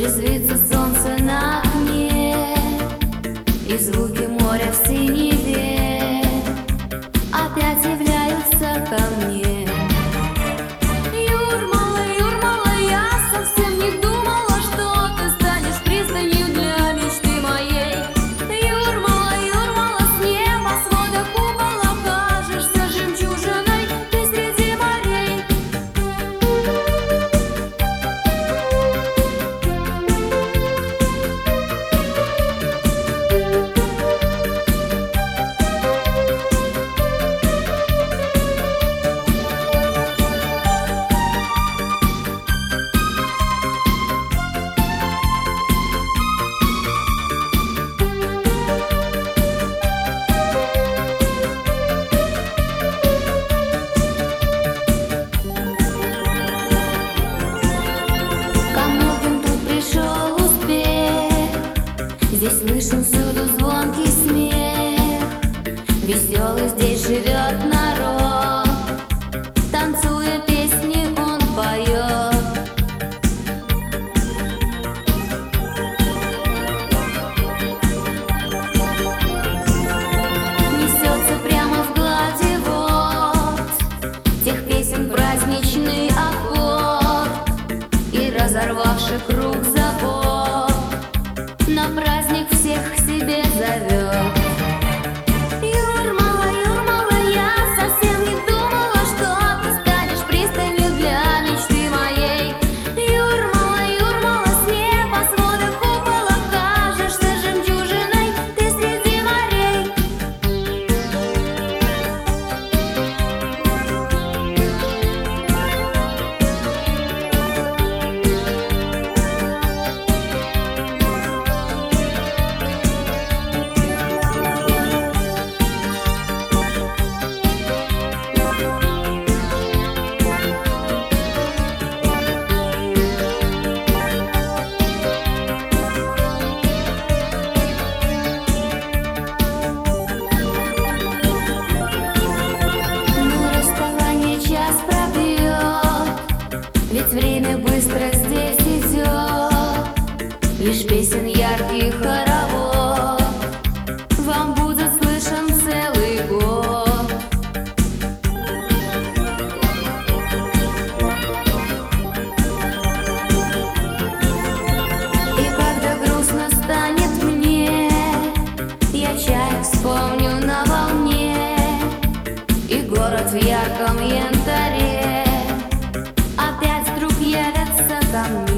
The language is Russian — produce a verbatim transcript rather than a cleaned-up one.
резвится солнце на окне, и звуки моря в синеве опять являются ко мне. Юрмала, Юрмала, я совсем не думала, что ты станешь пристанью для мечты моей. Юрмала, Юрмала, с небосвода купола кажешься жемчужиной ты среди морей. Здесь слышен всюду звонкий смех, веселый здесь живет народ, танцуя песни он поет. Несется прямо в глади вод тех песен праздничный аккорд, и разорвавший круг забот на праздник всех к себе зовет. Юрмала, Юрмала, я совсем не думала, что ты станешь пристанью для мечты моей. Юрмала, Юрмала, с небосвода купола кажешься жемчужиной ты среди морей. Ведь время быстро здесь идет, лишь песен яркий хоровод вам будет слышен целый год. И когда грустно станет мне, я чай вспомню на волне, и город в ярком янтаре опять вдруг явятся ко мне.